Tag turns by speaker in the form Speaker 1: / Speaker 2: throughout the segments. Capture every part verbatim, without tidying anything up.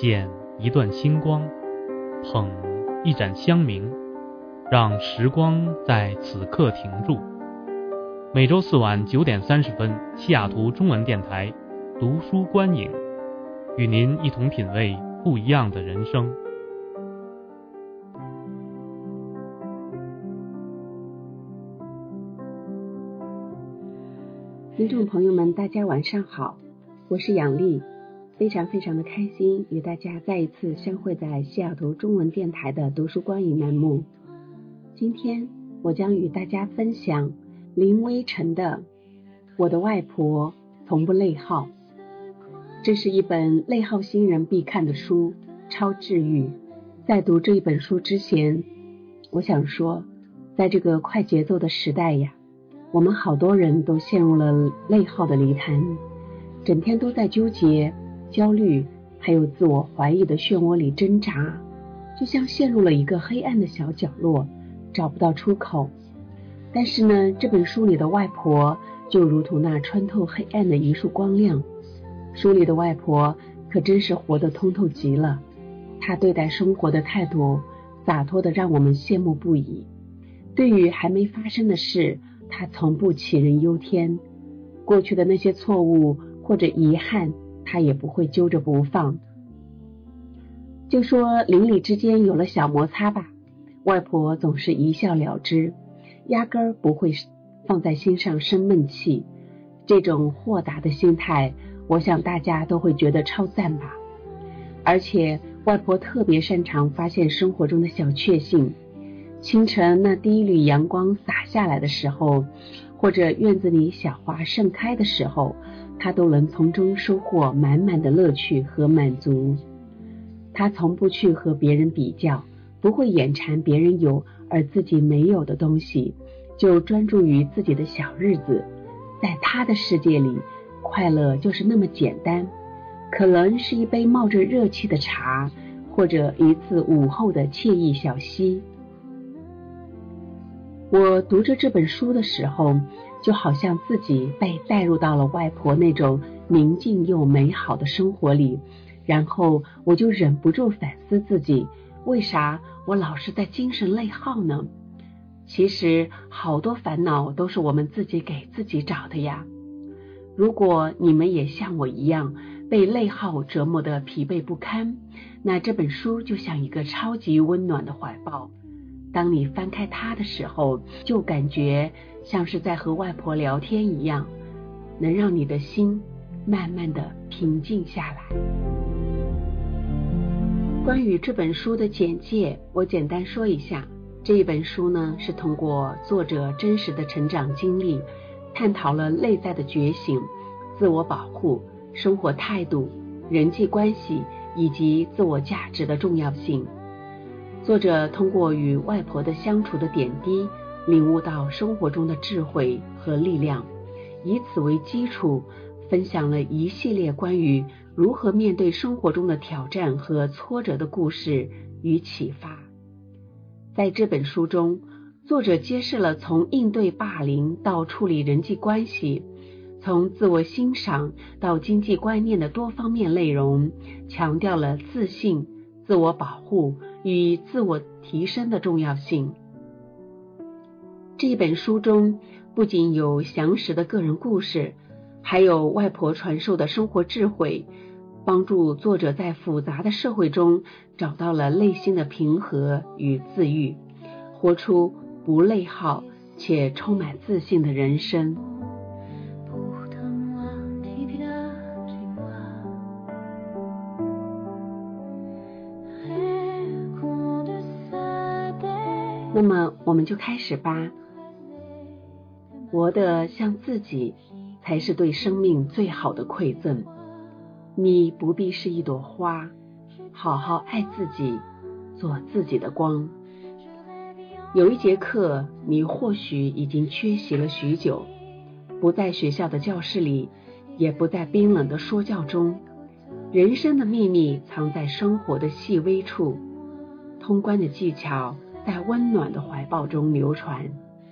Speaker 1: 捡一段星光，捧一盏香茗，让时光在此刻停住。每周四晚九点三十分，西雅图中文电台读书观影，与您一同品味不一样的人生。
Speaker 2: 听众朋友们，大家晚上好，我是杨丽，非常非常的开心与大家再一次相会在西雅图中文电台的读书观影栏目。今天我将与大家分享林威晨的《我的外婆从不内耗》。这是一本内耗新人必看的书，超治愈。在读这一本书之前，我想说，在这个快节奏的时代呀，我们好多人都陷入了内耗的泥潭，整天都在纠结、焦虑还有自我怀疑的漩涡里挣扎，就像陷入了一个黑暗的小角落，找不到出口。但是呢，这本书里的外婆就如同那穿透黑暗的一束光亮。书里的外婆可真是活得通透极了，她对待生活的态度洒脱得让我们羡慕不已。对于还没发生的事，他从不杞人忧天，过去的那些错误或者遗憾，他也不会揪着不放。就说邻里之间有了小摩擦吧，外婆总是一笑了之，压根儿不会放在心上生闷气。这种豁达的心态，我想大家都会觉得超赞吧。而且外婆特别擅长发现生活中的小确幸，清晨那第一缕阳光洒下来的时候，或者院子里小花盛开的时候，她都能从中收获满满的乐趣和满足。她从不去和别人比较，不会眼馋别人有而自己没有的东西，就专注于自己的小日子。在她的世界里，快乐就是那么简单，可能是一杯冒着热气的茶，或者一次午后的惬意小息。我读着这本书的时候，就好像自己被带入到了外婆那种宁静又美好的生活里，然后我就忍不住反思自己，为啥我老是在精神内耗呢？其实好多烦恼都是我们自己给自己找的呀。如果你们也像我一样被内耗折磨得疲惫不堪，那这本书就像一个超级温暖的怀抱。当你翻开它的时候，就感觉像是在和外婆聊天一样，能让你的心慢慢的平静下来。关于这本书的简介，我简单说一下。这一本书呢，是通过作者真实的成长经历，探讨了内在的觉醒、自我保护、生活态度、人际关系以及自我价值的重要性。作者通过与外婆的相处的点滴，领悟到生活中的智慧和力量，以此为基础，分享了一系列关于如何面对生活中的挑战和挫折的故事与启发。在这本书中，作者揭示了从应对霸凌到处理人际关系，从自我欣赏到经济观念的多方面内容，强调了自信、自我保护与自我提升的重要性。这本书中不仅有详实的个人故事，还有外婆传授的生活智慧，帮助作者在复杂的社会中找到了内心的平和与自愈，活出不内耗且充满自信的人生。那么我们就开始吧。活得像自己，才是对生命最好的馈赠。你不必是一朵花，好好爱自己，做自己的光。有一节课，你或许已经缺席了许久，不在学校的教室里，也不在冰冷的说教中。人生的秘密藏在生活的细微处，通关的技巧在温暖的怀抱中流传。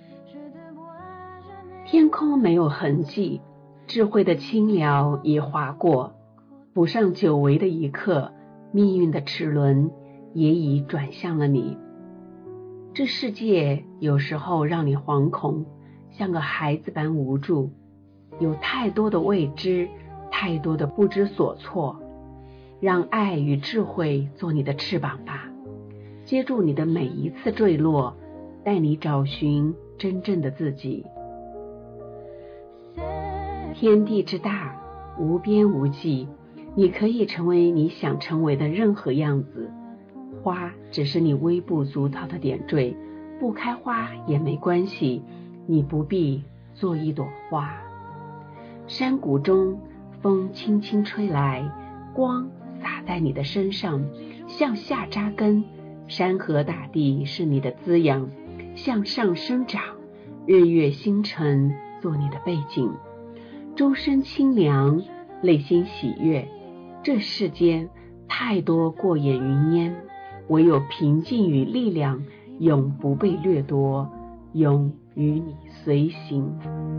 Speaker 2: 天空没有痕迹，智慧的轻描已划过，补上久违的一刻， 命运的齿轮也已转向了你。这世界有时候让你惶恐，像个孩子般无助，有太多的未知，太多的不知所措。让爱与智慧做你的翅膀吧，接住你的每一次坠落，带你找寻真正的自己。天地之大，无边无际，你可以成为你想成为的任何样子。花只是你微不足道的点缀，不开花也没关系，你不必做一朵花。山谷中，风轻轻吹来，光洒在你的身上，向下扎根。山河大地是你的滋养，向上生长。日月星辰做你的背景，周身清凉，内心喜悦。这世间太多过眼云烟，唯有平静与力量，永不被掠夺，永与你随行。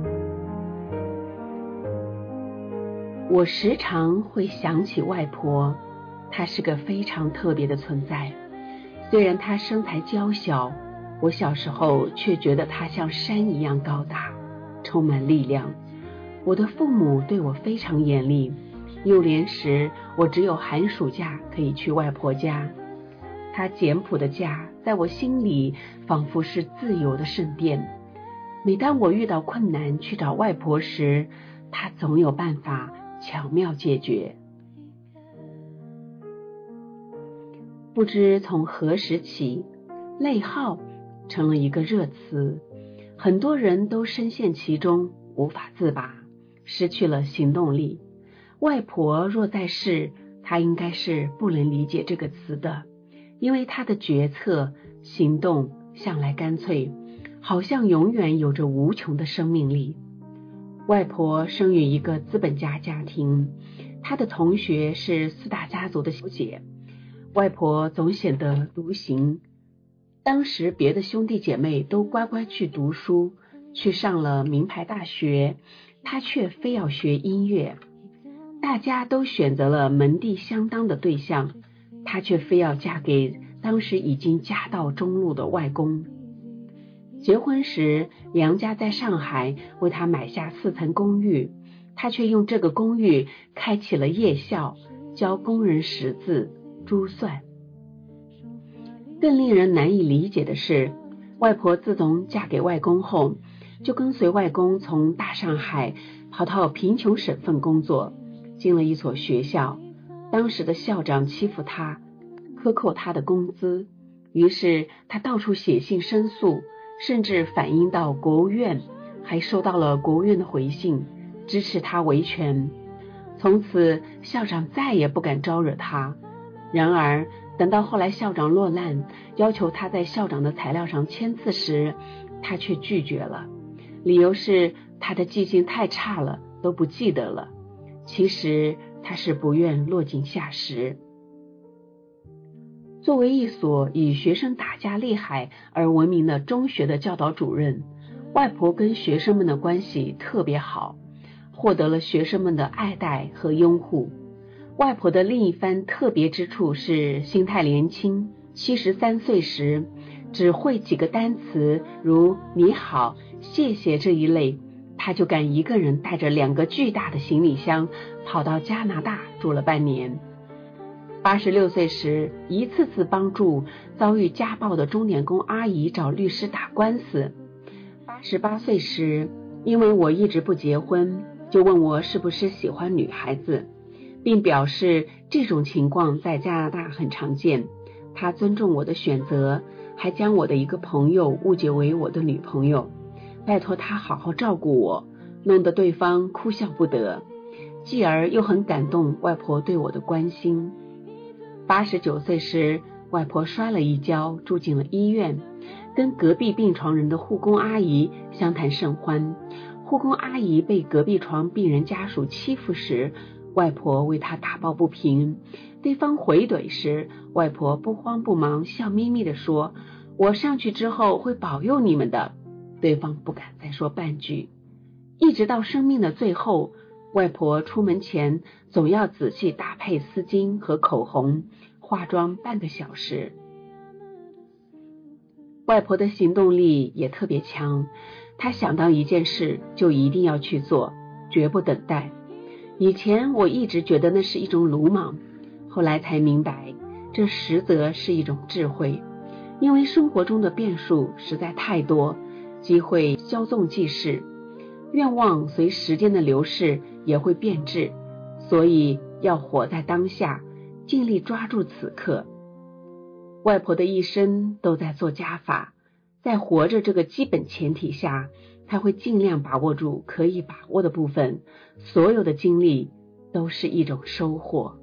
Speaker 2: 我时常会想起外婆，她是个非常特别的存在。虽然她身材娇小，我小时候却觉得她像山一样高大，充满力量。我的父母对我非常严厉，幼年时我只有寒暑假可以去外婆家。她简朴的家在我心里仿佛是自由的圣殿。每当我遇到困难去找外婆时，她总有办法巧妙解决。不知从何时起，内耗成了一个热词，很多人都深陷其中，无法自拔，失去了行动力。外婆若在世，她应该是不能理解这个词的，因为她的决策行动向来干脆，好像永远有着无穷的生命力。外婆生于一个资本家家庭，她的同学是四大家族的小姐。外婆总显得独行，当时别的兄弟姐妹都乖乖去读书，去上了名牌大学，她却非要学音乐。大家都选择了门第相当的对象，她却非要嫁给当时已经家道中落的外公。结婚时，娘家在上海为她买下四层公寓，她却用这个公寓开启了夜校，教工人识字珠算。更令人难以理解的是，外婆自从嫁给外公后，就跟随外公从大上海跑到贫穷省份工作，进了一所学校。当时的校长欺负她，克扣她的工资，于是她到处写信申诉，甚至反映到国务院，还收到了国务院的回信，支持她维权。从此校长再也不敢招惹她。然而等到后来校长落难，要求他在校长的材料上签字时，他却拒绝了，理由是他的记性太差了，都不记得了。其实他是不愿落井下石。作为一所以学生打架厉害而闻名的中学的教导主任，外婆跟学生们的关系特别好，获得了学生们的爱戴和拥护。外婆的另一番特别之处是心态年轻，七十三岁时只会几个单词，如你好、谢谢这一类，她就敢一个人带着两个巨大的行李箱跑到加拿大住了半年。八十六岁时，一次次帮助遭遇家暴的钟点工阿姨找律师打官司。八十八岁时，因为我一直不结婚，就问我是不是喜欢女孩子，并表示这种情况在加拿大很常见，他尊重我的选择，还将我的一个朋友误解为我的女朋友，拜托他好好照顾我，弄得对方哭笑不得，继而又很感动外婆对我的关心。八十九岁时，外婆摔了一跤，住进了医院，跟隔壁病床人的护工阿姨相谈甚欢。护工阿姨被隔壁床病人家属欺负时，外婆为她打抱不平，对方回怼时，外婆不慌不忙，笑眯眯地说，我上去之后会保佑你们的。对方不敢再说半句。一直到生命的最后， 外婆出门前总要仔细搭配丝巾和口红，化妆半个小时。外婆的行动力也特别强，她想到一件事就一定要去做，绝不等待。以前我一直觉得那是一种鲁莽，后来才明白，这实则是一种智慧。因为生活中的变数实在太多，机会稍纵即逝，愿望随时间的流逝也会变质，所以要活在当下，尽力抓住此刻。外婆的一生都在做加法，在活着这个基本前提下，她会尽量把握住可以把握的部分，所有的经历都是一种收获。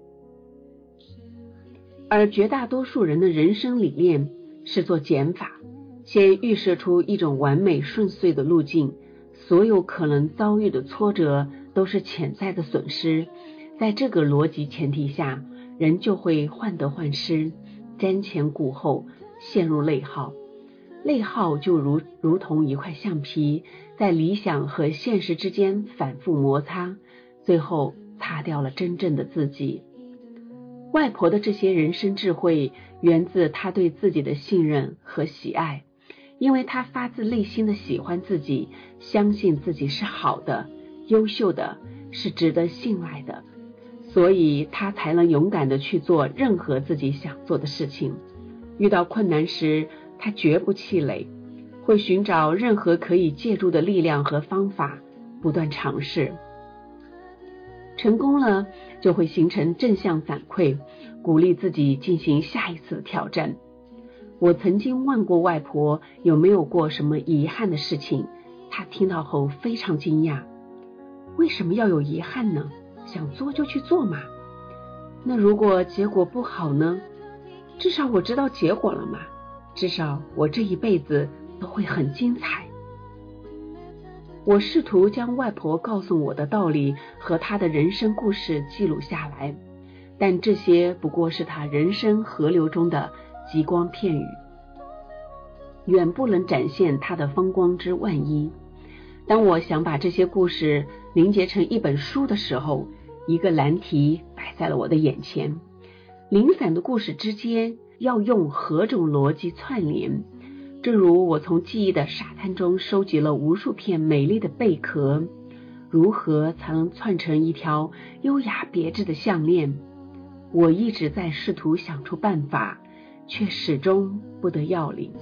Speaker 2: 而绝大多数人的人生理念是做减法，先预设出一种完美顺遂的路径，所有可能遭遇的挫折都是潜在的损失。在这个逻辑前提下，人就会患得患失，瞻前顾后，陷入内耗。内耗就如如同一块橡皮，在理想和现实之间反复摩擦，最后擦掉了真正的自己。外婆的这些人生智慧源自她对自己的信任和喜爱，因为她发自内心的喜欢自己，相信自己是好的、优秀的，是值得信赖的，所以她才能勇敢地去做任何自己想做的事情。遇到困难时，她绝不气馁，会寻找任何可以借助的力量和方法，不断尝试。成功了就会形成正向反馈，鼓励自己进行下一次的挑战。我曾经问过外婆有没有过什么遗憾的事情，她听到后非常惊讶。为什么要有遗憾呢？想做就去做嘛。那如果结果不好呢？至少我知道结果了嘛，至少我这一辈子都会很精彩。我试图将外婆告诉我的道理和她的人生故事记录下来，但这些不过是她人生河流中的极光片语，远不能展现她的风光之万一。当我想把这些故事凝结成一本书的时候，一个难题摆在了我的眼前：零散的故事之间要用何种逻辑串联？正如我从记忆的沙滩中收集了无数片美丽的贝壳，如何才能串成一条优雅别致的项链？我一直在试图想出办法，却始终不得要领。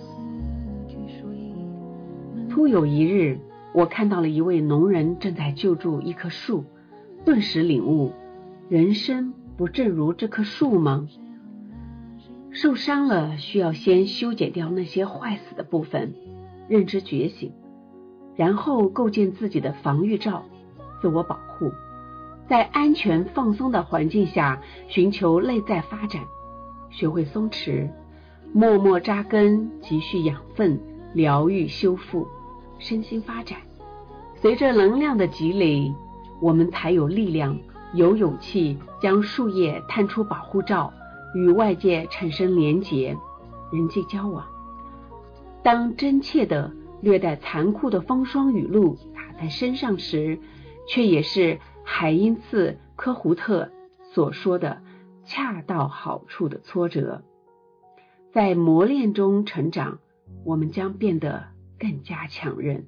Speaker 2: 突有一日，我看到了一位农人正在救助一棵树，顿时领悟，人生不正如这棵树吗？受伤了，需要先修剪掉那些坏死的部分，认知觉醒，然后构建自己的防御罩，自我保护，在安全放松的环境下寻求内在发展，学会松弛，默默扎根，积蓄养分，疗愈修复，身心发展。随着能量的积累，我们才有力量，有勇气将树叶探出保护罩，与外界产生连结，人际交往。当真切的略带残酷的风霜雨露打在身上时，却也是海因茨·科胡特所说的恰到好处的挫折。在磨练中成长，我们将变得更加强韧。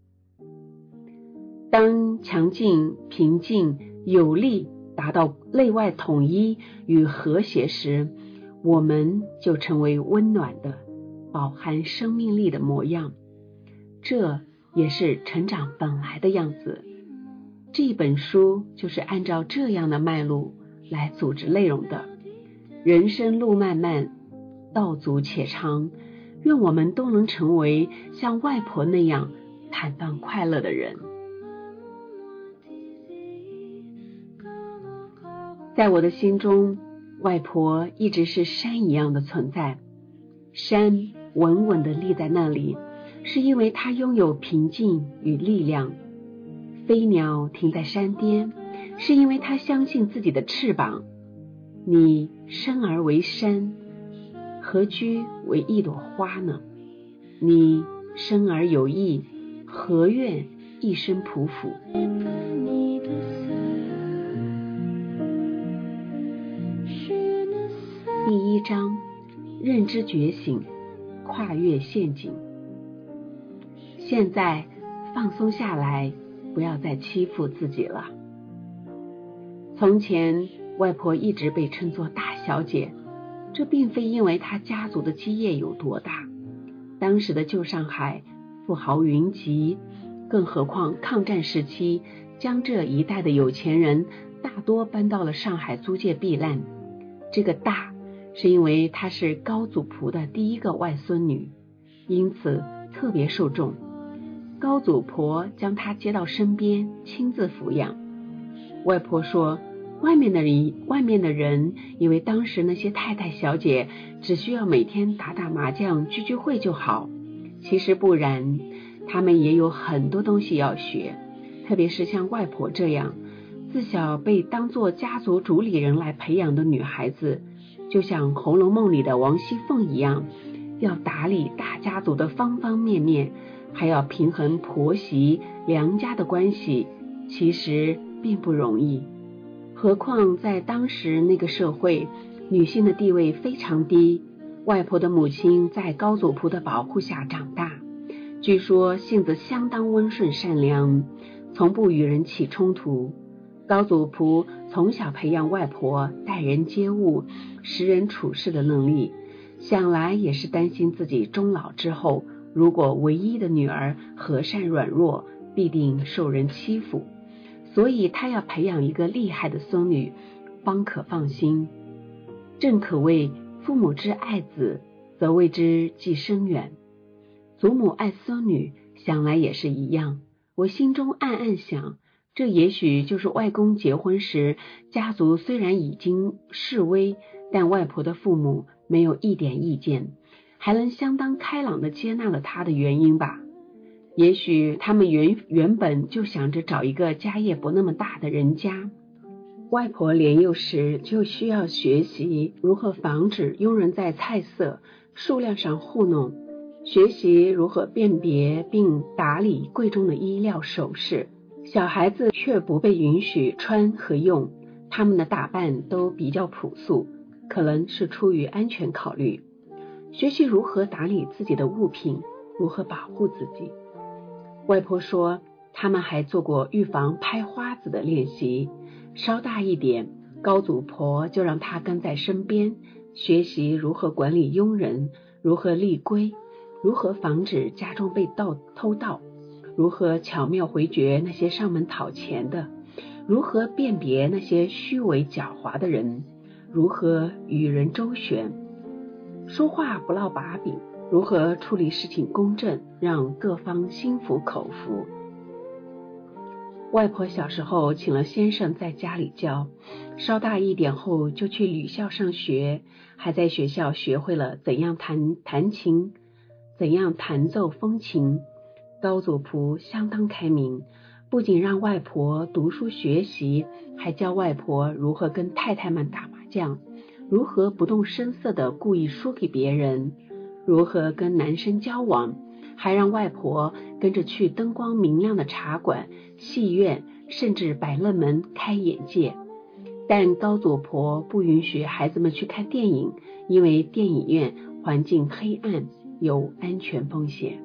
Speaker 2: 当强劲、平静、有力达到内外统一与和谐时，我们就成为温暖的、饱含生命力的模样。这也是成长本来的样子。这本书就是按照这样的脉络来组织内容的。人生路漫漫，道阻且长，愿我们都能成为像外婆那样坦荡快乐的人。在我的心中，外婆一直是山一样的存在。山稳稳地立在那里，是因为它拥有平静与力量。飞鸟停在山巅，是因为它相信自己的翅膀。你生而为山，何居为一朵花呢？你生而有意，何愿一身匍匐。第一章，认知觉醒，跨越陷阱。现在放松下来，不要再欺负自己了。从前外婆一直被称作大小姐，这并非因为她家族的基业有多大，当时的旧上海富豪云集，更何况抗战时期江浙一带的有钱人大多搬到了上海租界避难。这个大是因为她是高祖璞的第一个外孙女，因此特别受重。高祖婆将她接到身边，亲自抚养。外婆说，外面的人外面的人以为当时那些太太小姐只需要每天打打麻将聚聚会就好，其实不然，她们也有很多东西要学，特别是像外婆这样自小被当作家族主理人来培养的女孩子，就像《红楼梦》里的王熙凤一样，要打理大家族的方方面面，还要平衡婆媳娘家的关系，其实并不容易。何况在当时那个社会，女性的地位非常低。外婆的母亲在高祖璞的保护下长大，据说性子相当温顺善良，从不与人起冲突。高祖璞从小培养外婆待人接物、识人处事的能力，想来也是担心自己终老之后，如果唯一的女儿和善软弱，必定受人欺负，所以她要培养一个厉害的孙女，方可放心。正可谓父母之爱子，则为之计深远。祖母爱孙女，想来也是一样。我心中暗暗想，这也许就是外公结婚时，家族虽然已经式微，但外婆的父母没有一点意见，还能相当开朗地接纳了他的原因吧。也许他们原原本就想着找一个家业不那么大的人家。外婆年幼时就需要学习如何防止佣人在菜色、数量上糊弄，学习如何辨别并打理贵重的衣料首饰。小孩子却不被允许穿和用，他们的打扮都比较朴素，可能是出于安全考虑。学习如何打理自己的物品，如何保护自己。外婆说，他们还做过预防拍花子的练习。稍大一点，高祖婆就让她跟在身边，学习如何管理佣人，如何立规，如何防止家中被盗偷盗，如何巧妙回绝那些上门讨钱的，如何辨别那些虚伪狡猾的人，如何与人周旋，说话不落把柄，如何处理事情公正，让各方心服口服。外婆小时候请了先生在家里教，稍大一点后就去女校上学，还在学校学会了怎样弹弹琴，怎样弹奏风琴。高祖璞相当开明，不仅让外婆读书学习，还教外婆如何跟太太们打麻将，如何不动声色地故意输给别人，如何跟男生交往，还让外婆跟着去灯光明亮的茶馆、戏院，甚至百乐门开眼界。但高祖婆不允许孩子们去看电影，因为电影院环境黑暗，有安全风险。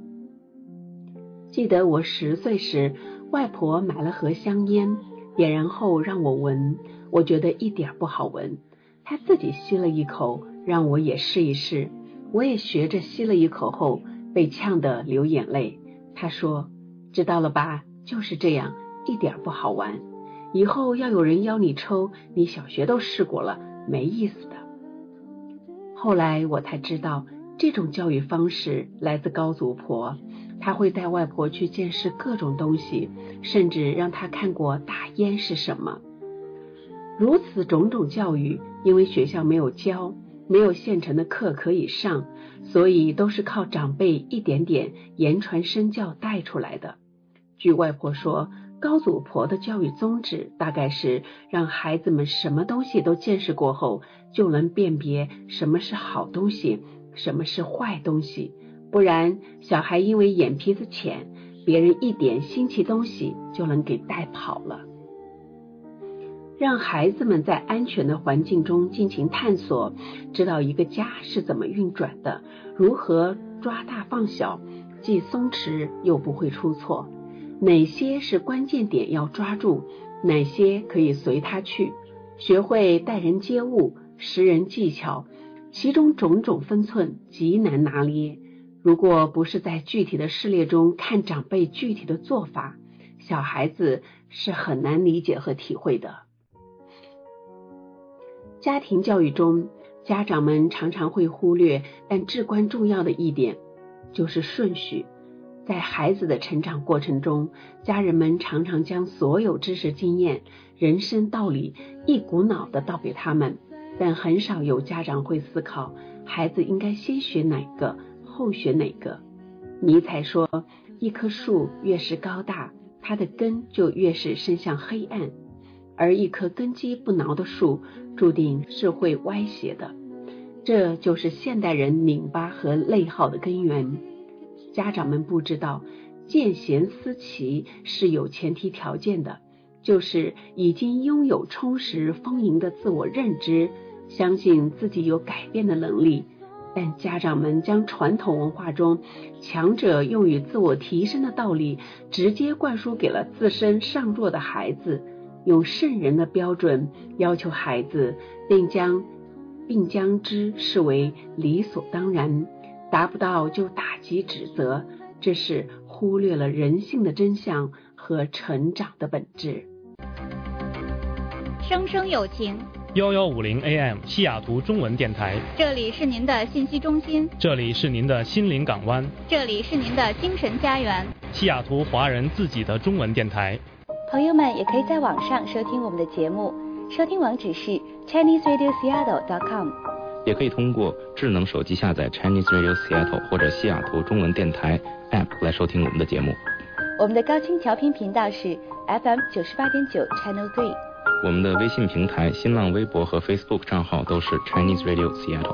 Speaker 2: 记得我十岁时，外婆买了盒香烟，点燃后让我闻，我觉得一点不好闻。她自己吸了一口，让我也试一试，我也学着吸了一口后，被呛得流眼泪。她说，知道了吧，就是这样，一点不好玩。以后要有人邀你抽，你小学都试过了，没意思的。后来我才知道，这种教育方式来自高祖婆，她会带外婆去见识各种东西，甚至让她看过大烟是什么。如此种种教育，因为学校没有教，没有现成的课可以上，所以都是靠长辈一点点言传身教带出来的。据外婆说，高祖婆的教育宗旨大概是让孩子们什么东西都见识过后，就能辨别什么是好东西，什么是坏东西，不然小孩因为眼皮子浅， 别人一点新奇东西就能给带跑了。让孩子们在安全的环境中进行探索，知道一个家是怎么运转的，如何抓大放小，既松弛又不会出错，哪些是关键点要抓住，哪些可以随他去，学会待人接物，识人技巧，其中种种分寸极难拿捏。如果不是在具体的事例中看长辈具体的做法，小孩子是很难理解和体会的。家庭教育中，家长们常常会忽略但至关重要的一点，就是顺序。在孩子的成长过程中，家人们常常将所有知识经验、人生道理一股脑地倒给他们，但很少有家长会思考孩子应该先学哪个，后学哪个。尼采说，一棵树越是高大，它的根就越是伸向黑暗，而一棵根基不牢的树注定是会歪斜的。这就是现代人拧巴和内耗的根源。家长们不知道，见贤思齐是有前提条件的，就是已经拥有充实丰盈的自我认知，相信自己有改变的能力。但家长们将传统文化中强者用于自我提升的道理直接灌输给了自身尚弱的孩子，用圣人的标准要求孩子，并将并将之视为理所当然，达不到就打击指责，这是忽略了人性的真相和成长的本质。
Speaker 3: 生生有情
Speaker 1: 幺幺五零 A M 西雅图中文电台，
Speaker 3: 这里是您的信息中心，
Speaker 1: 这里是您的心灵港湾，
Speaker 3: 这里是您的精神家园，
Speaker 1: 西雅图华人自己的中文电台。
Speaker 4: 朋友们也可以在网上收听我们的节目，收听网址是 Chinese Radio Seattle dot com，
Speaker 5: 也可以通过智能手机下载 Chinese Radio Seattle 或者西雅图中文电台 App 来收听我们的节目。
Speaker 4: 我们的高清调频频道是 F M 九十八点九 Channel three。
Speaker 5: 我们的微信平台、新浪微博和 Facebook 账号都是 Chinese Radio Seattle。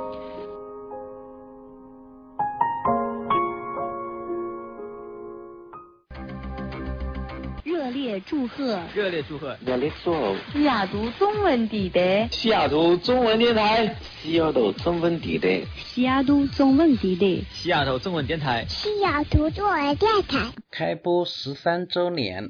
Speaker 3: 热烈祝贺！
Speaker 6: 热烈祝贺！
Speaker 7: 热烈祝贺！
Speaker 3: 西雅图中文地带，
Speaker 7: 西雅图中文电台，西雅图中文地带，
Speaker 3: 西雅图中文地带，
Speaker 6: 西雅图中文电台，
Speaker 8: 西雅图中文电台
Speaker 7: 开播十三周年。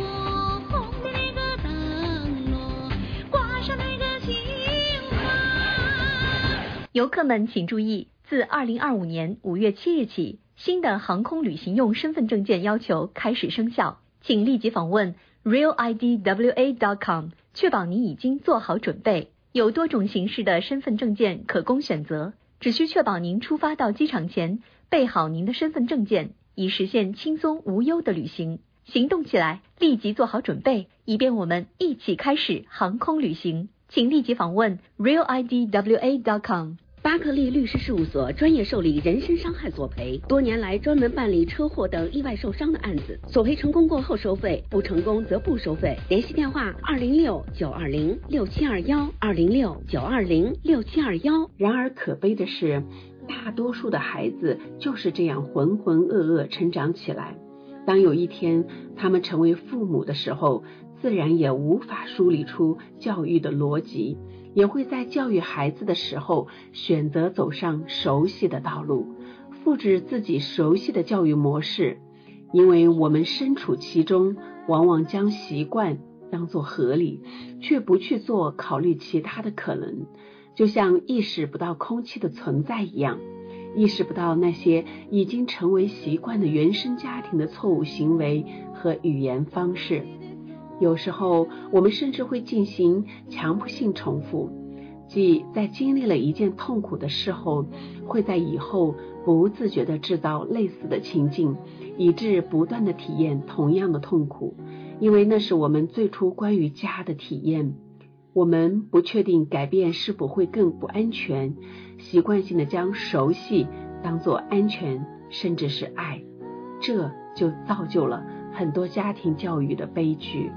Speaker 9: 游客们请注意，自二零二五年五月七日起，新的航空旅行用身份证件要求开始生效，请立即访问 real I D W A dot com， 确保您已经做好准备。有多种形式的身份证件可供选择，只需确保您出发到机场前备好您的身份证件，以实现轻松无忧的旅行。行动起来，立即做好准备，以便我们一起开始航空旅行。请立即访问 real I D W A dot com。
Speaker 10: 巴克利律师事务所专业受理人身伤害索赔，多年来专门办理车祸等意外受伤的案子，索赔成功过后收费，不成功则不收费。联系电话二零六九二零六七二幺二零六九二零六七二幺。
Speaker 2: 然而可悲的是，大多数的孩子就是这样浑浑噩噩成长起来。当有一天他们成为父母的时候，自然也无法梳理出教育的逻辑，也会在教育孩子的时候选择走上熟悉的道路，复制自己熟悉的教育模式。因为我们身处其中，往往将习惯当作合理，却不去做考虑其他的可能，就像意识不到空气的存在一样，意识不到那些已经成为习惯的原生家庭的错误行为和语言方式。有时候我们甚至会进行强迫性重复，即在经历了一件痛苦的事后，会在以后不自觉地制造类似的情境，以致不断地体验同样的痛苦，因为那是我们最初关于家的体验。我们不确定改变是否会更不安全，习惯性地将熟悉当作安全，甚至是爱，这就造就了很多家庭教育的悲剧。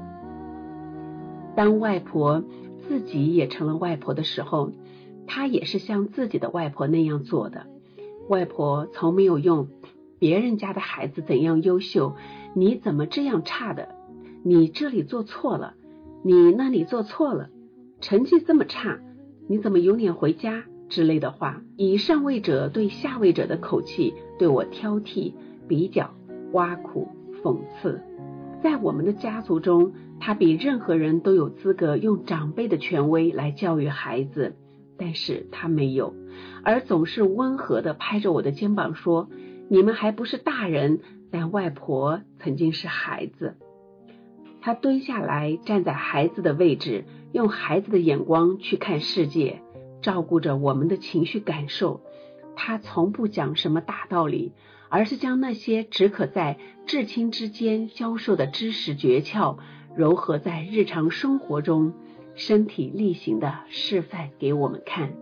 Speaker 2: 当外婆自己也成了外婆的时候，她也是像自己的外婆那样做的。外婆从没有用别人家的孩子怎样优秀，你怎么这样差的？你这里做错了，你那里做错了，成绩这么差，你怎么有脸回家之类的话，以上位者对下位者的口气对我挑剔、比较、挖苦、讽刺。在我们的家族中，他比任何人都有资格用长辈的权威来教育孩子，但是他没有，而总是温和地拍着我的肩膀说，你们还不是大人，但外婆曾经是孩子。他蹲下来，站在孩子的位置，用孩子的眼光去看世界，照顾着我们的情绪感受。他从不讲什么大道理，而是将那些只可在至亲之间教授的知识诀窍糅合在日常生活中，身体力行地示范给我们看。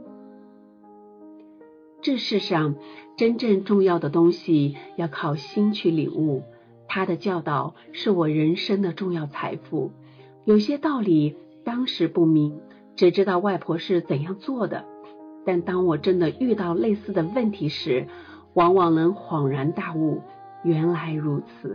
Speaker 2: 这世上真正重要的东西要靠心去领悟，他的教导是我人生的重要财富。有些道理当时不明，只知道外婆是怎样做的，但当我真的遇到类似的问题时，往往能恍然大悟，原来如此。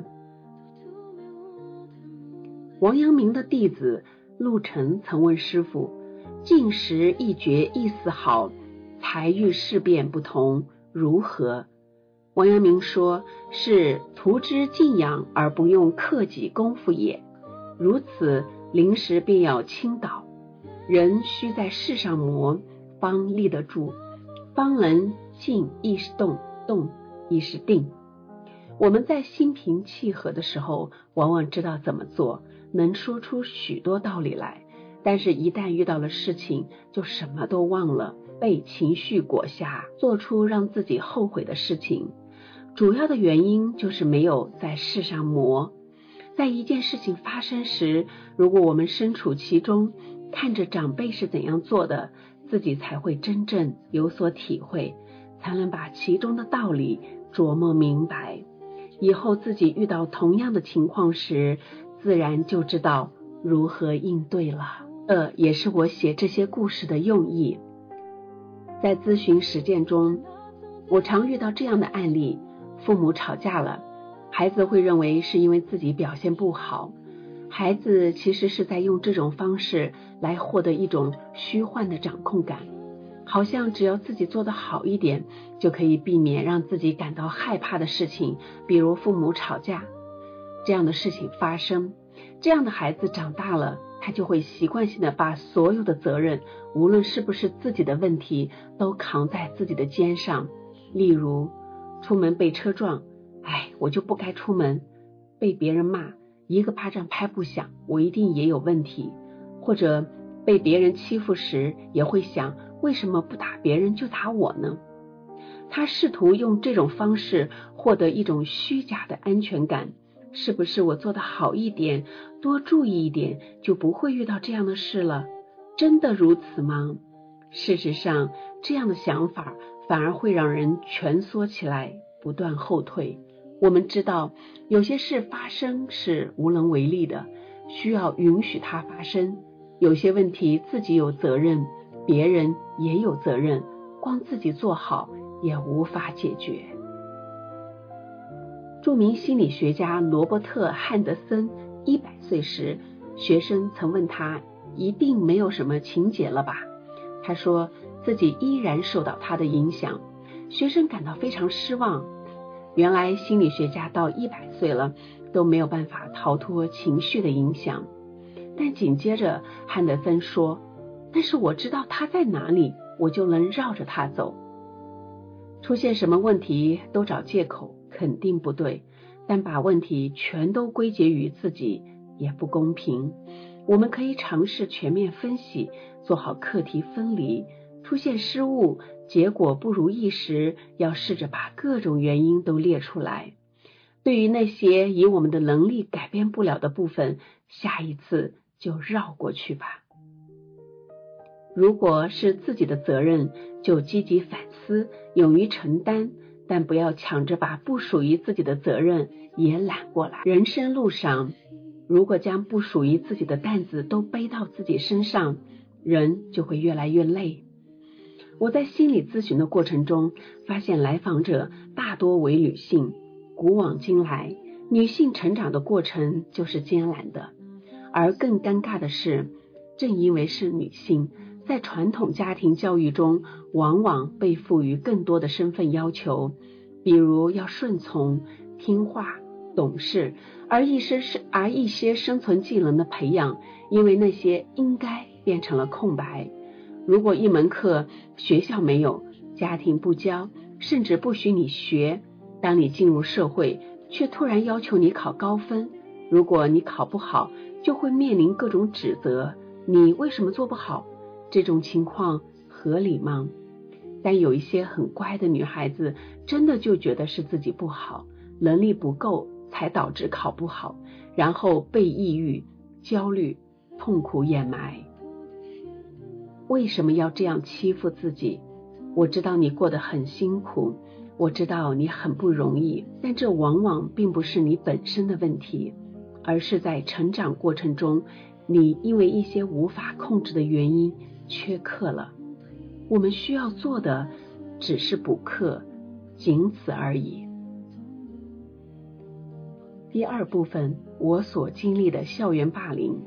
Speaker 2: 王阳明的弟子陆程曾问师父，进食一绝一丝毫，才遇事变不同，如何？王阳明说，是图之静养而不用克己功夫也，如此临时便要倾倒。人须在世上磨，方立得住，方能静亦是动，动亦是定。我们在心平气和的时候，往往知道怎么做，能说出许多道理来，但是一旦遇到了事情，就什么都忘了，被情绪裹挟，做出让自己后悔的事情。主要的原因就是没有在世上磨。在一件事情发生时，如果我们身处其中，看着长辈是怎样做的，自己才会真正有所体会，才能把其中的道理琢磨明白。以后自己遇到同样的情况时，自然就知道如何应对了。这也是我写这些故事的用意。在咨询实践中，我常遇到这样的案例，父母吵架了，孩子会认为是因为自己表现不好，孩子其实是在用这种方式来获得一种虚幻的掌控感，好像只要自己做得好一点，就可以避免让自己感到害怕的事情，比如父母吵架这样的事情发生。这样的孩子长大了，他就会习惯性的把所有的责任，无论是不是自己的问题，都扛在自己的肩上。例如出门被车撞，哎，我就不该出门；被别人骂，一个巴掌拍不响，我一定也有问题。或者被别人欺负时，也会想，为什么不打别人就打我呢？他试图用这种方式获得一种虚假的安全感，是不是我做得好一点，多注意一点，就不会遇到这样的事了？真的如此吗？事实上，这样的想法反而会让人蜷缩起来，不断后退。我们知道，有些事发生是无能为力的，需要允许它发生。有些问题自己有责任，别人也有责任，光自己做好也无法解决。著名心理学家罗伯特·汉德森一百岁时，学生曾问他，一定没有什么情节了吧？他说自己依然受到他的影响。学生感到非常失望，原来心理学家到一百岁了都没有办法逃脱情绪的影响。但紧接着汉德森说，但是我知道他在哪里，我就能绕着他走。出现什么问题都找借口肯定不对，但把问题全都归结于自己也不公平。我们可以尝试全面分析，做好课题分离，出现失误，结果不如意时，要试着把各种原因都列出来。对于那些以我们的能力改变不了的部分，下一次就绕过去吧。如果是自己的责任，就积极反思，勇于承担，但不要抢着把不属于自己的责任也揽过来。人生路上，如果将不属于自己的担子都背到自己身上，人就会越来越累。我在心理咨询的过程中，发现来访者大多为女性， 古往今来，女性成长的过程就是艰难的，而更尴尬的是，正因为是女性，在传统家庭教育中往往被赋予更多的身份要求，比如要顺从、听话、懂事，而一些而一些生存技能的培养，因为那些应该变成了空白。如果一门课学校没有，家庭不教，甚至不许你学，当你进入社会，却突然要求你考高分，如果你考不好，就会面临各种指责，你为什么做不好？这种情况合理吗？但有一些很乖的女孩子，真的就觉得是自己不好，能力不够，才导致考不好，然后被抑郁、焦虑、痛苦掩埋。为什么要这样欺负自己？我知道你过得很辛苦，我知道你很不容易，但这往往并不是你本身的问题，而是在成长过程中，你因为一些无法控制的原因缺课了。我们需要做的只是补课，仅此而已。第二部分，我所经历的校园霸凌。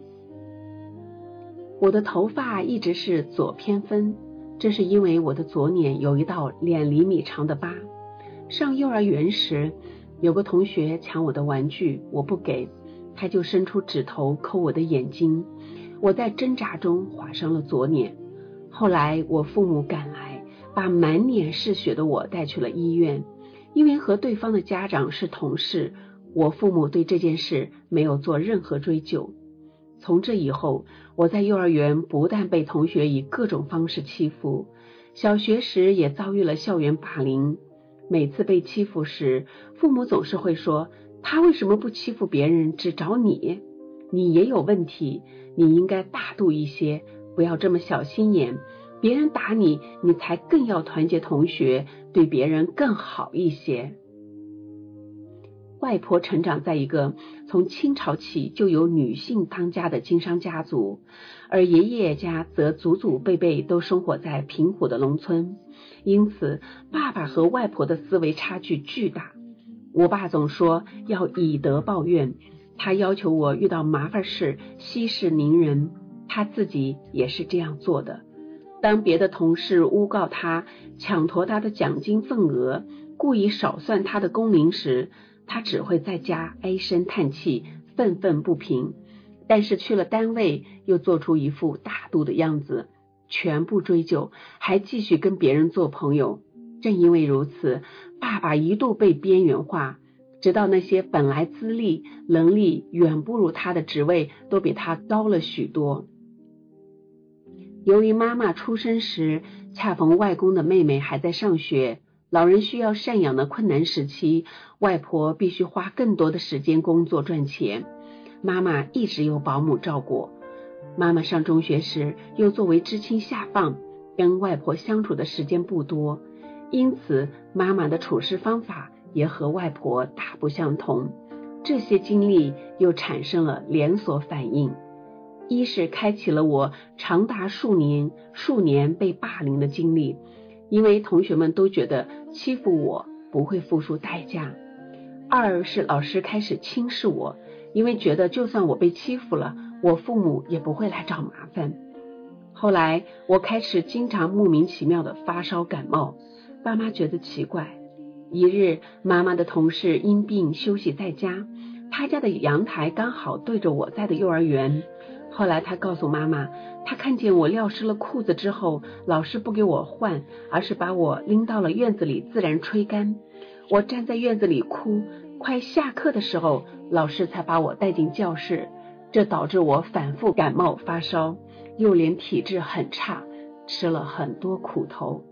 Speaker 2: 我的头发一直是左偏分，这是因为我的左脸有一道两厘米长的疤。上幼儿园时，有个同学抢我的玩具，我不给，他就伸出指头抠我的眼睛，我在挣扎中划伤了左脸。后来我父母赶来，把满脸是血的我带去了医院。因为和对方的家长是同事，我父母对这件事没有做任何追究。从这以后，我在幼儿园不但被同学以各种方式欺负，小学时也遭遇了校园霸凌。每次被欺负时，父母总是会说，他为什么不欺负别人，只找你？你也有问题，你应该大度一些，不要这么小心眼，别人打你，你才更要团结同学，对别人更好一些。外婆成长在一个从清朝起就有女性当家的经商家族，而爷爷家则祖祖辈辈都生活在贫苦的农村，因此爸爸和外婆的思维差距巨大。我爸总说要以德报怨，他要求我遇到麻烦事息事宁人，他自己也是这样做的。当别的同事诬告他抢夺他的奖金份额，故意少算他的工龄时，他只会在家唉声叹气，愤愤不平，但是去了单位又做出一副大度的样子，全部追究，还继续跟别人做朋友。正因为如此，爸爸一度被边缘化，直到那些本来资历能力远不如他的职位都比他高了许多。由于妈妈出生时恰逢外公的妹妹还在上学，老人需要赡养的困难时期，外婆必须花更多的时间工作赚钱，妈妈一直由保姆照顾。妈妈上中学时又作为知青下放，跟外婆相处的时间不多，因此妈妈的处事方法也和外婆大不相同。这些经历又产生了连锁反应，一是开启了我长达数年数年被霸凌的经历，因为同学们都觉得欺负我不会付出代价。二是老师开始轻视我，因为觉得就算我被欺负了，我父母也不会来找麻烦。后来我开始经常莫名其妙的发烧感冒，爸妈觉得奇怪。一日，妈妈的同事因病休息在家，他家的阳台刚好对着我在的幼儿园。后来他告诉妈妈，他看见我撂湿了裤子之后，老师不给我换，而是把我拎到了院子里自然吹干。我站在院子里哭，快下课的时候，老师才把我带进教室。这导致我反复感冒发烧，又连体质很差，吃了很多苦头。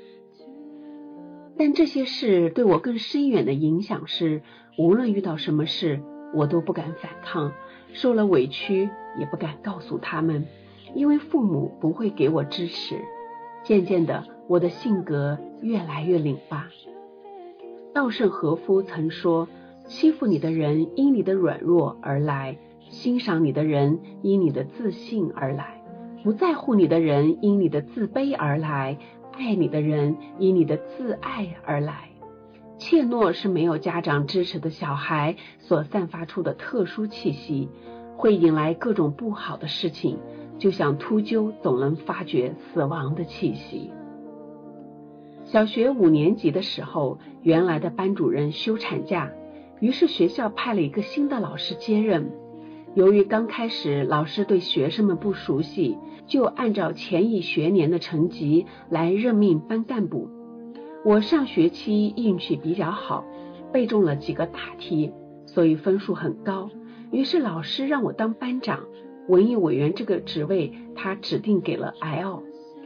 Speaker 2: 但这些事对我更深远的影响是，无论遇到什么事，我都不敢反抗，受了委屈也不敢告诉他们，因为父母不会给我支持。渐渐的，我的性格越来越拧巴。稻盛和夫曾说，欺负你的人因你的软弱而来，欣赏你的人因你的自信而来，不在乎你的人因你的自卑而来，爱你的人因你的自爱而来。 怯懦是没有家长支持的小孩所散发出的特殊气息，会引来各种不好的事情，就像秃鹫总能发觉死亡的气息。小学五年级的时候，原来的班主任休产假，于是学校派了一个新的老师接任。由于刚开始老师对学生们不熟悉，就按照前一学年的成绩来任命班干部。我上学期运气比较好，背中了几个大题，所以分数很高，于是老师让我当班长。文艺委员这个职位他指定给了 L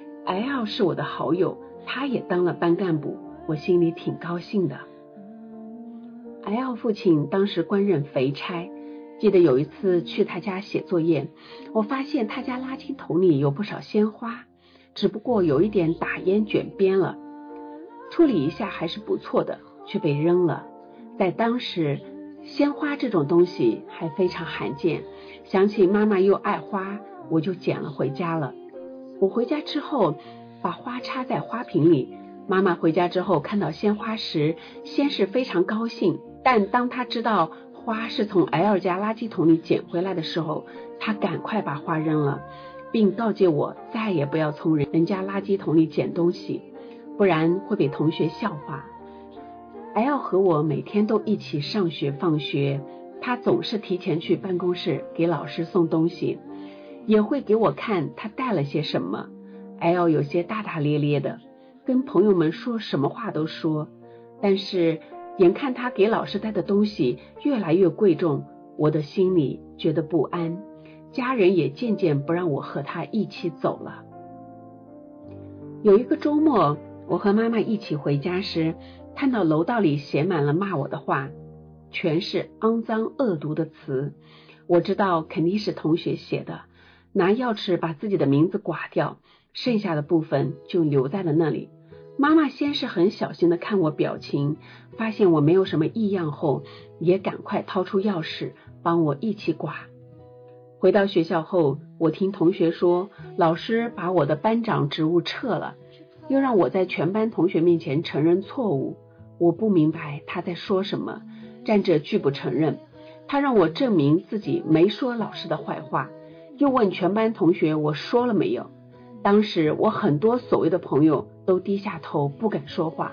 Speaker 2: L 是我的好友，他也当了班干部，我心里挺高兴的。L 父亲当时官任肥差，记得有一次去他家写作业，我发现他家垃圾桶里有不少鲜花，只不过有一点打烟卷边了，处理一下还是不错的，却被扔了。在当时，鲜花这种东西还非常罕见，想起妈妈又爱花，我就捡了回家了。我回家之后把花插在花瓶里，妈妈回家之后看到鲜花时，先是非常高兴，但当她知道花是从 L 家垃圾桶里捡回来的时候，她赶快把花扔了，并告诫我再也不要从人家垃圾桶里捡东西，不然会被同学笑话。L 和我每天都一起上学放学，他总是提前去办公室给老师送东西，也会给我看他带了些什么。L 有些大大咧咧的，跟朋友们说什么话都说，但是眼看他给老师带的东西越来越贵重，我的心里觉得不安，家人也渐渐不让我和他一起走了。有一个周末，我和妈妈一起回家时，看到楼道里写满了骂我的话，全是肮脏恶毒的词，我知道肯定是同学写的，拿钥匙把自己的名字刮掉，剩下的部分就留在了那里。妈妈先是很小心的看我表情，发现我没有什么异样后，也赶快掏出钥匙帮我一起刮。回到学校后，我听同学说老师把我的班长职务撤了，又让我在全班同学面前承认错误。我不明白他在说什么，站着拒不承认。他让我证明自己没说老师的坏话，又问全班同学我说了没有。当时我很多所谓的朋友都低下头不敢说话，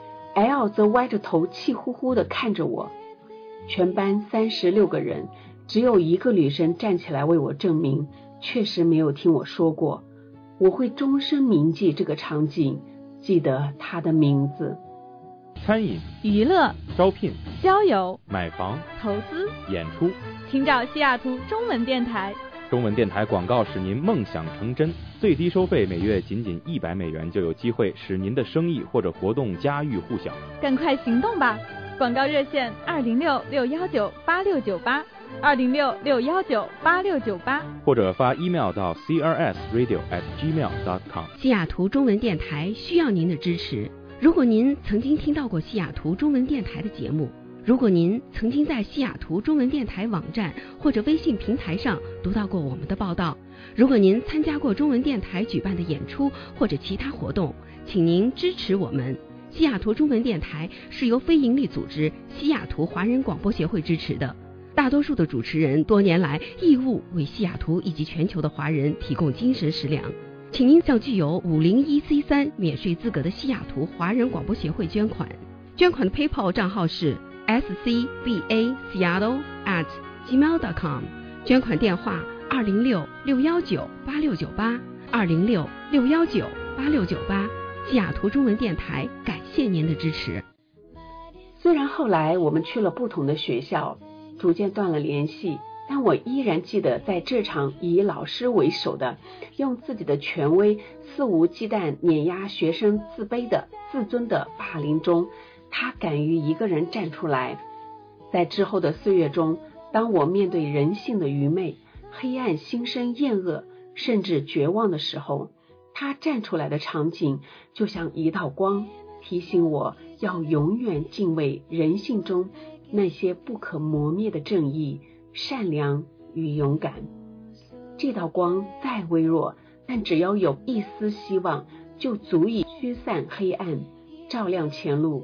Speaker 2: L 则歪着头气呼呼地看着我。全班三十六个人，只有一个女生站起来为我证明，确实没有听我说过。我会终身铭记这个场景，记得她的名字。
Speaker 11: 餐饮、
Speaker 12: 娱乐、
Speaker 11: 招聘、
Speaker 12: 交友、
Speaker 11: 买房、
Speaker 12: 投资、
Speaker 11: 演出，
Speaker 12: 请找西雅图中文电台。
Speaker 11: 中文电台广告使您梦想成真，最低收费每月仅仅一百美元，就有机会使您的生意或者活动家喻户晓。
Speaker 12: 赶快行动吧！广告热线二零六六幺九八六九八，二零六六幺九八六九八，
Speaker 11: 或者发 email 到 c r s radio at gmail dot com。
Speaker 10: 西雅图中文电台需要您的支持。如果您曾经听到过西雅图中文电台的节目，如果您曾经在西雅图中文电台网站或者微信平台上读到过我们的报道，如果您参加过中文电台举办的演出或者其他活动，请您支持我们。西雅图中文电台是由非营利组织西雅图华人广播协会支持的，大多数的主持人多年来义务为西雅图以及全球的华人提供精神食粮。请您向具有五零一 C 三 免税资格的西雅图华人广播协会捐款，捐款的 PayPal 账号是 s c b a seattle at gmail dot com， 捐款电话二零六六幺九八六九八，二零六六幺九八六九八。西雅图中文电台感谢您的支持。
Speaker 2: 虽然后来我们去了不同的学校，逐渐断了联系，但我依然记得在这场以老师为首的用自己的权威肆无忌惮碾压学生自卑的自尊的霸凌中，他敢于一个人站出来。在之后的岁月中，当我面对人性的愚昧、黑暗、心生厌恶甚至绝望的时候，他站出来的场景就像一道光，提醒我要永远敬畏人性中那些不可磨灭的正义、善良与勇敢。这道光再微弱，但只要有一丝希望，就足以驱散黑暗，照亮前路。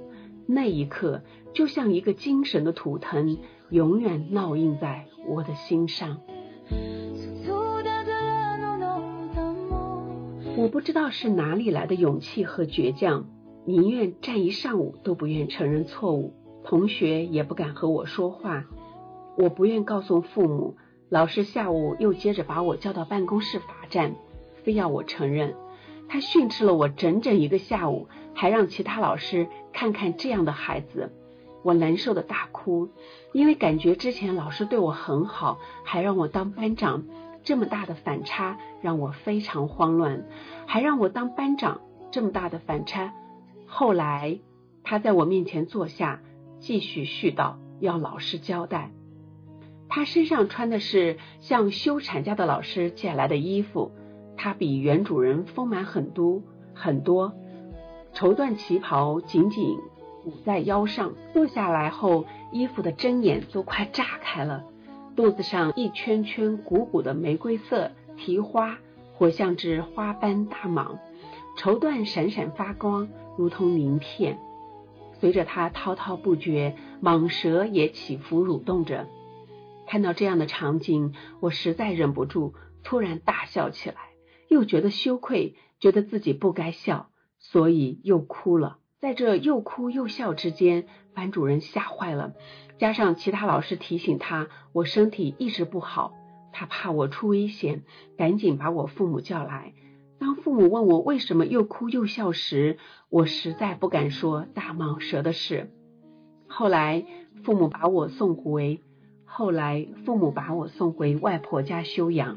Speaker 2: 那一刻就像一个精神的图腾，永远烙印在我的心上。我不知道是哪里来的勇气和倔强，宁愿站一上午都不愿承认错误，同学也不敢和我说话。我不愿告诉父母，老师下午又接着把我叫到办公室罚站，非要我承认。他训斥了我整整一个下午，还让其他老师看看这样的孩子。我难受的大哭，因为感觉之前老师对我很好，还让我当班长，这么大的反差让我非常慌乱，还让我当班长，这么大的反差。后来他在我面前坐下，继续絮叨要老师交代。他身上穿的是向休产假的老师借来的衣服，他比原主人丰满很多很多，绸缎旗袍紧紧捂在腰上，坐下来后衣服的针眼都快炸开了，肚子上一圈圈鼓鼓的玫瑰色蹄花，活像只花斑大蟒，绸缎闪闪发光，如同鳞片。随着它滔滔不绝，蟒蛇也起伏蠕动着。看到这样的场景，我实在忍不住突然大笑起来，又觉得羞愧，觉得自己不该笑，所以又哭了。在这又哭又笑之间，班主任吓坏了，加上其他老师提醒他我身体一直不好，他怕我出危险，赶紧把我父母叫来。当父母问我为什么又哭又笑时，我实在不敢说大蟒蛇的事。后来父母把我送回后来父母把我送回外婆家休养。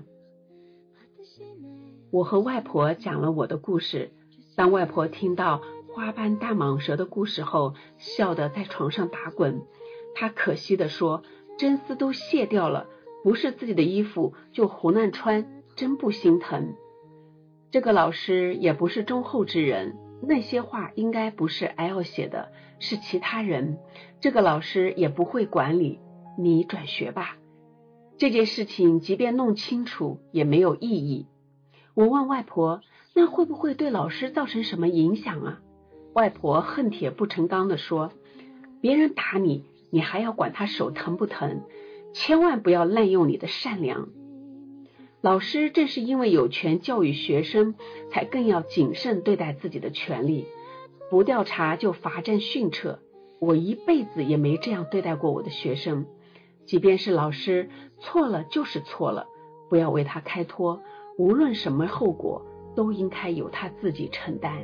Speaker 2: 我和外婆讲了我的故事，当外婆听到花斑大蟒蛇的故事后，笑得在床上打滚。她可惜地说，真丝都卸掉了，不是自己的衣服就胡乱穿，真不心疼。这个老师也不是忠厚之人，那些话应该不是 L 写的，是其他人。这个老师也不会管理，你转学吧。这件事情即便弄清楚也没有意义。我问外婆，那会不会对老师造成什么影响啊？外婆恨铁不成钢地说，别人打你，你还要管他手疼不疼，千万不要滥用你的善良。老师正是因为有权教育学生，才更要谨慎对待自己的权利，不调查就罚站训斥。我一辈子也没这样对待过我的学生，即便是老师错了就是错了，不要为他开脱，无论什么后果都应该由他自己承担。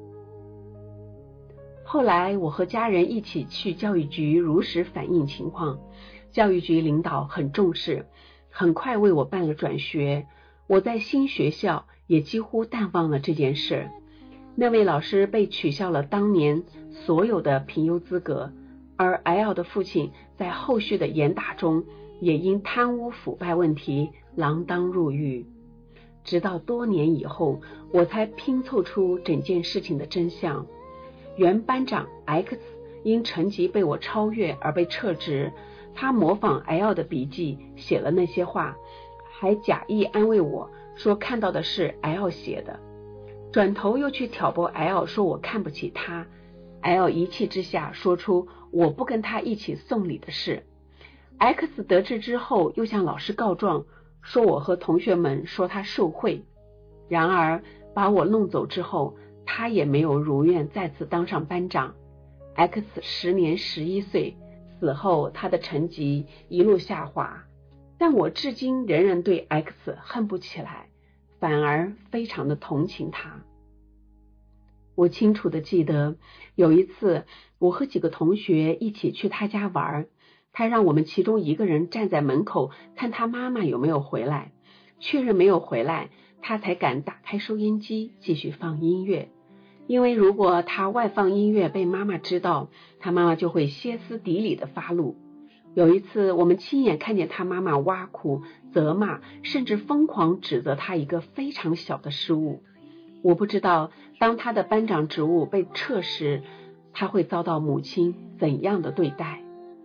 Speaker 2: 后来我和家人一起去教育局如实反映情况，教育局领导很重视，很快为我办了转学。我在新学校也几乎淡忘了这件事。那位老师被取消了当年所有的评优资格，而 L 的父亲在后续的严打中也因贪污腐败问题锒铛入狱。直到多年以后，我才拼凑出整件事情的真相。原班长 X 因成绩被我超越而被撤职，他模仿 L 的笔记写了那些话，还假意安慰我说看到的是 L 写的，转头又去挑拨 L 说我看不起他。 L 一气之下说出我不跟他一起送礼的事。 X 得知之后又向老师告状，说我和同学们说他受贿。然而把我弄走之后，他也没有如愿再次当上班长。 X 时年十一岁，死后他的成绩一路下滑，但我至今仍然对 X 恨不起来，反而非常的同情他。我清楚的记得有一次我和几个同学一起去他家玩，他让我们其中一个人站在门口看他妈妈有没有回来，确认没有回来，他才敢打开收音机继续放音乐。因为如果他外放音乐被妈妈知道，他妈妈就会歇斯底里的发怒。有一次我们亲眼看见他妈妈挖苦、责骂，甚至疯狂指责他一个非常小的失误。我不知道当他的班长职务被撤时，他会遭到母亲怎样的对待。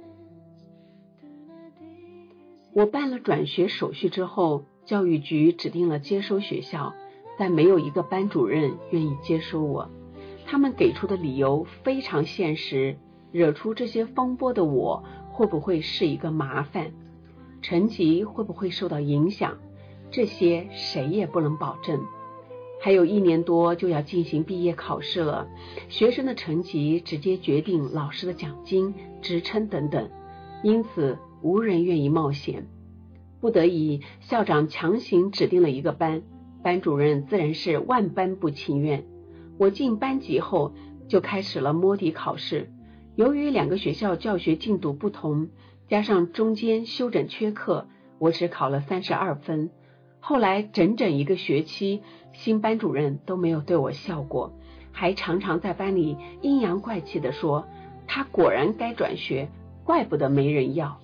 Speaker 2: 我办了转学手续之后，教育局指定了接收学校，但没有一个班主任愿意接收我。他们给出的理由非常现实， 惹出这些风波的我会不会是一个麻烦？成绩会不会受到影响？这些谁也不能保证。还有一年多就要进行毕业考试了，学生的成绩直接决定老师的奖金、职称等等，因此无人愿意冒险。不得已，校长强行指定了一个班，班主任自然是万般不情愿。我进班级后就开始了摸底考试，由于两个学校教学进度不同，加上中间休整缺课，我只考了三十二分。后来整整一个学期，新班主任都没有对我笑过，还常常在班里阴阳怪气地说，他果然该转学，怪不得没人要。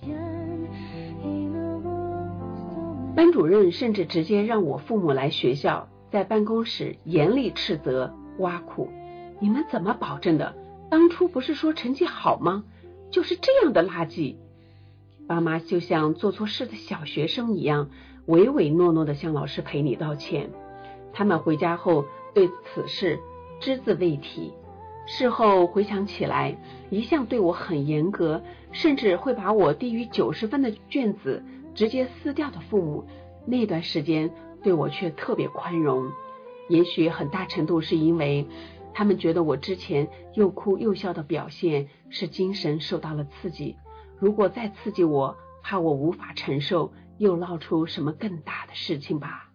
Speaker 2: 班主任甚至直接让我父母来学校，在办公室严厉斥责挖苦，你们怎么保证的？当初不是说成绩好吗？就是这样的垃圾。爸妈就像做错事的小学生一样，唯唯诺诺地向老师赔礼道歉。他们回家后对此事只字未提，事后回想起来，一向对我很严格，甚至会把我低于九十分的卷子直接撕掉的父母，那段时间对我却特别宽容。也许很大程度是因为他们觉得我之前又哭又笑的表现是精神受到了刺激，如果再刺激我，怕我无法承受，又闹出什么更大的事情吧。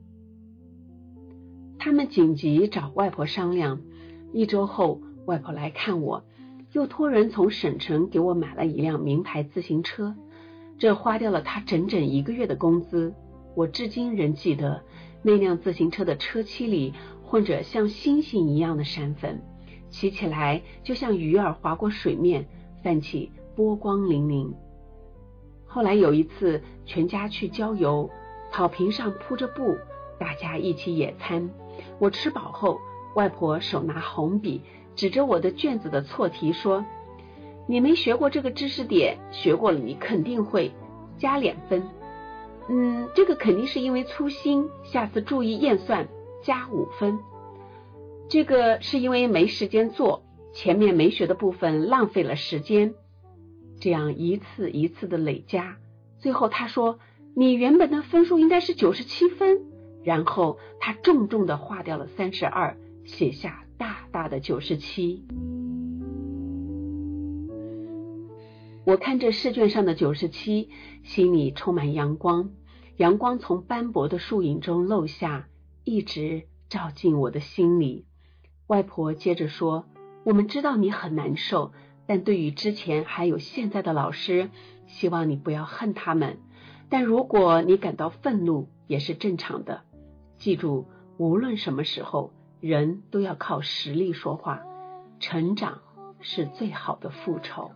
Speaker 2: 他们紧急找外婆商量，一周后外婆来看我，又托人从省城给我买了一辆名牌自行车，这花掉了她整整一个月的工资。我至今仍记得那辆自行车的车漆里混着像星星一样的闪粉，骑起来就像鱼儿划过水面，泛起波光粼粼。后来有一次全家去郊游，草坪上铺着布，大家一起野餐。我吃饱后，外婆手拿红笔指着我的卷子的错题说，你没学过这个知识点，学过了你肯定会，加两分。嗯，这个肯定是因为粗心，下次注意验算，加五分。这个是因为没时间做，前面没学的部分浪费了时间。这样一次一次的累加，最后他说，你原本的分数应该是九十七分，然后他重重地划掉了三十二，写下大大的九十七。我看着试卷上的九十七，心里充满阳光，阳光从斑驳的树影中漏下，一直照进我的心里。外婆接着说，我们知道你很难受，但对于之前还有现在的老师，希望你不要恨他们，但如果你感到愤怒也是正常的。记住，无论什么时候，人都要靠实力说话，成长是最好的复仇。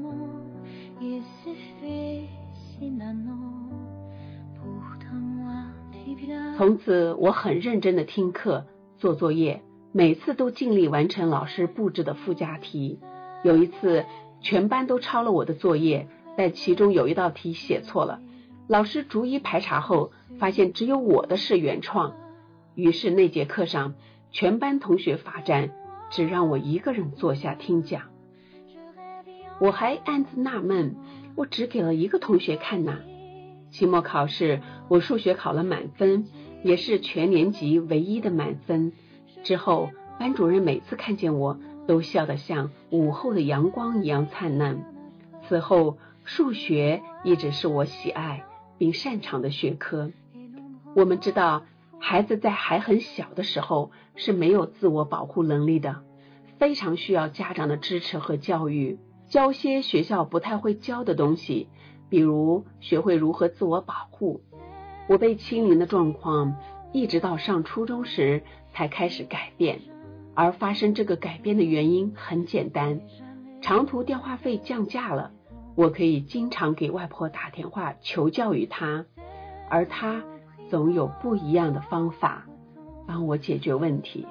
Speaker 2: 从此我很认真地听课做作业，每次都尽力完成老师布置的附加题。有一次全班都抄了我的作业，但其中有一道题写错了，老师逐一排查后发现只有我的是原创，于是那节课上全班同学罚站，只让我一个人坐下听讲。我还暗自纳闷，我只给了一个同学看呐。期末考试我数学考了满分，也是全年级唯一的满分。之后班主任每次看见我都笑得像午后的阳光一样灿烂。此后数学一直是我喜爱并擅长的学科。我们知道孩子在还很小的时候是没有自我保护能力的，非常需要家长的支持和教育，教些学校不太会教的东西，比如学会如何自我保护。我被欺凌的状况一直到上初中时才开始改变，而发生这个改变的原因很简单，长途电话费降价了，我可以经常给外婆打电话求教于她，而她总有不一样的方法帮我解决问题。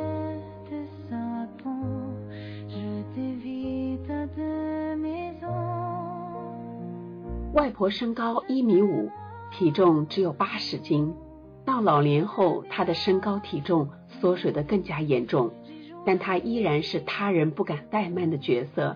Speaker 2: 外婆身高一米五，体重只有八十斤。到老年后，她的身高体重缩水得更加严重，但她依然是他人不敢怠慢的角色。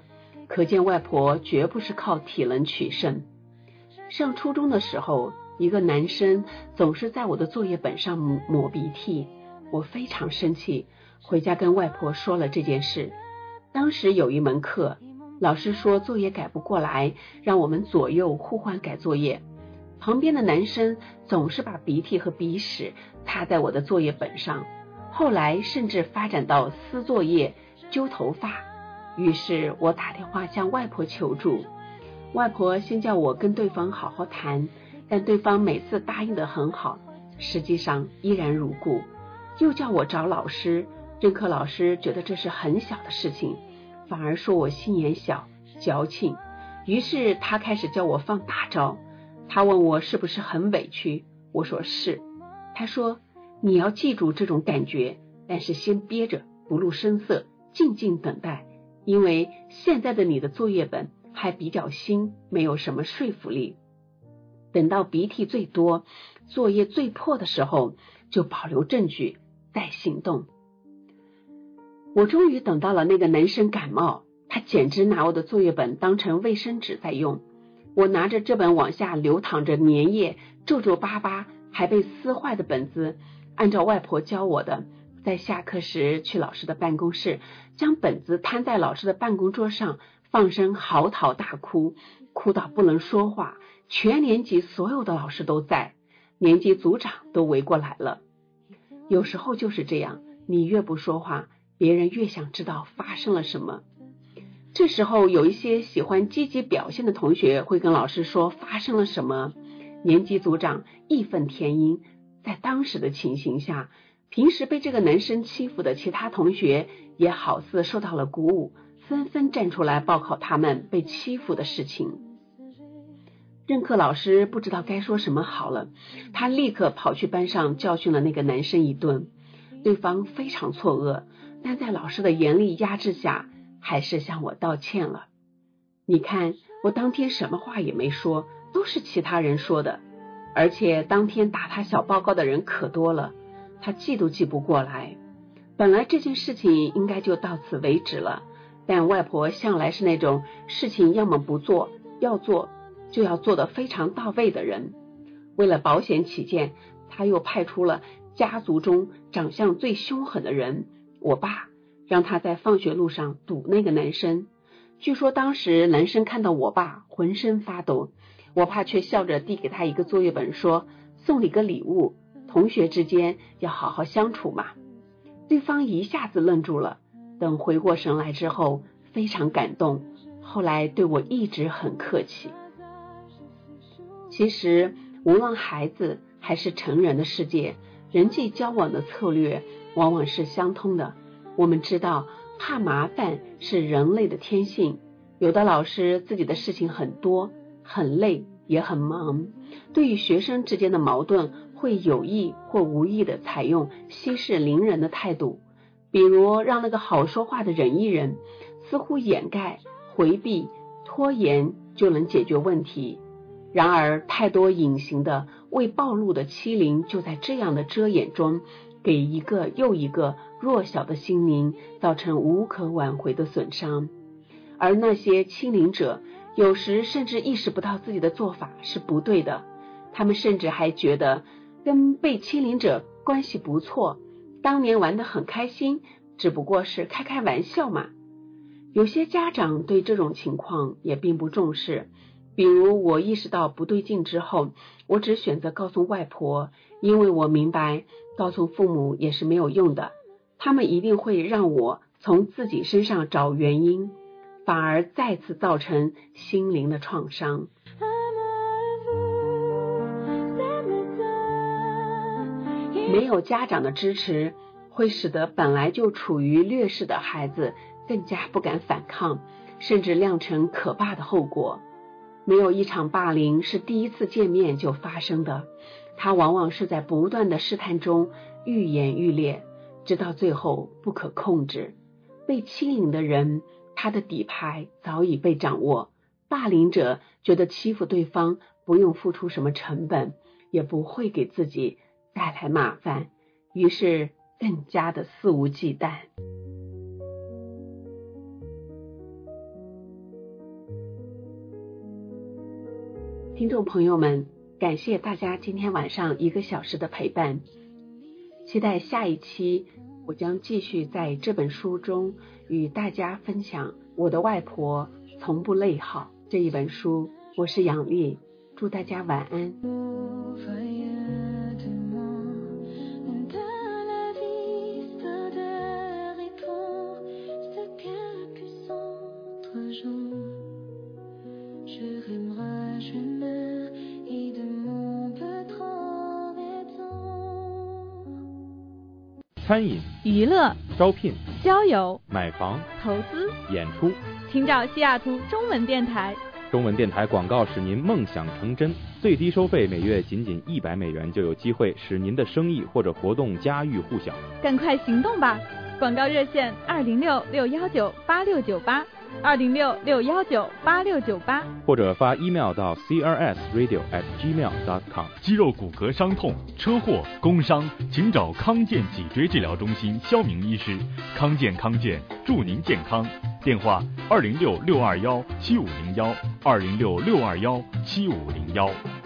Speaker 2: 可见外婆绝不是靠体能取胜。上初中的时候，一个男生总是在我的作业本上抹鼻涕，我非常生气，回家跟外婆说了这件事。当时有一门课，老师说作业改不过来，让我们左右互换改作业。旁边的男生总是把鼻涕和鼻屎擦在我的作业本上，后来甚至发展到撕作业、揪头发。于是我打电话向外婆求助，外婆先叫我跟对方好好谈，但对方每次答应得很好，实际上依然如故。又叫我找老师，任课老师觉得这是很小的事情，反而说我心眼小、矫情。于是他开始叫我放大招。他问我是不是很委屈，我说是。他说你要记住这种感觉，但是先憋着，不露声色，静静等待，因为现在的你的作业本还比较新，没有什么说服力。等到鼻涕最多、作业最破的时候，就保留证据，再行动。我终于等到了那个男生感冒，他简直拿我的作业本当成卫生纸在用。我拿着这本往下流淌着粘液、皱皱巴巴还被撕坏的本子，按照外婆教我的，在下课时去老师的办公室，将本子摊在老师的办公桌上，放声嚎啕大哭，哭到不能说话。全年级所有的老师都在，年级组长都围过来了。有时候就是这样，你越不说话，别人越想知道发生了什么。这时候有一些喜欢积极表现的同学会跟老师说发生了什么，年级组长义愤填膺。在当时的情形下，平时被这个男生欺负的其他同学也好似受到了鼓舞，纷纷站出来报考他们被欺负的事情。任课老师不知道该说什么好了，他立刻跑去班上教训了那个男生一顿。对方非常错愕，但在老师的严厉压制下，还是向我道歉了。你看，我当天什么话也没说，都是其他人说的。而且当天打他小报告的人可多了，他记都记不过来。本来这件事情应该就到此为止了，但外婆向来是那种事情要么不做，要做就要做得非常到位的人。为了保险起见，他又派出了家族中长相最凶狠的人，我爸，让他在放学路上堵那个男生。据说当时男生看到我爸浑身发抖，我爸却笑着递给他一个作业本，说送你个礼物，同学之间要好好相处嘛。对方一下子愣住了，等回过神来之后非常感动，后来对我一直很客气。其实无论孩子还是成人的世界，人际交往的策略往往是相通的。我们知道怕麻烦是人类的天性，有的老师自己的事情很多，很累也很忙，对于学生之间的矛盾会有意或无意的采用息事宁人的态度，比如让那个好说话的忍一忍，似乎掩盖、回避、拖延就能解决问题。然而太多隐形的未暴露的欺凌就在这样的遮掩中，给一个又一个弱小的心灵造成无可挽回的损伤。而那些欺凌者有时甚至意识不到自己的做法是不对的，他们甚至还觉得跟被欺凌者关系不错，当年玩得很开心，只不过是开开玩笑嘛。有些家长对这种情况也并不重视，比如我意识到不对劲之后，我只选择告诉外婆，因为我明白告诉父母也是没有用的，他们一定会让我从自己身上找原因，反而再次造成心灵的创伤。没有家长的支持，会使得本来就处于劣势的孩子更加不敢反抗，甚至酿成可怕的后果。没有一场霸凌是第一次见面就发生的，它往往是在不断的试探中愈演愈烈，直到最后不可控制。被欺凌的人，他的底牌早已被掌握，霸凌者觉得欺负对方不用付出什么成本，也不会给自己带来麻烦，于是更加的肆无忌惮。 听众朋友们，感谢大家今天晚上一个小时的陪伴，期待下一期我将继续在这本书中与大家分享我的外婆从不累好这一本书。我是杨丽，祝大家晚安。
Speaker 11: 餐饮、
Speaker 12: 娱乐、
Speaker 11: 招聘、
Speaker 12: 交友、
Speaker 11: 买房、
Speaker 12: 投资、
Speaker 11: 演出，
Speaker 12: 请找西雅图中文电台。
Speaker 11: 中文电台广告使您梦想成真，最低收费每月仅仅一百美元，就有机会使您的生意或者活动家喻户晓。
Speaker 12: 赶快行动吧！广告热线二零六六幺九八六九八，二零六六幺九八六九八，
Speaker 11: 或者发 email 到 c r s radio at gmail dot com。
Speaker 13: 肌肉骨骼伤痛、车祸、工伤，请找康健脊椎治疗中心肖明医师。康健康健，祝您健康。电话二零六六二幺七五零幺，二零六六二幺七五零幺。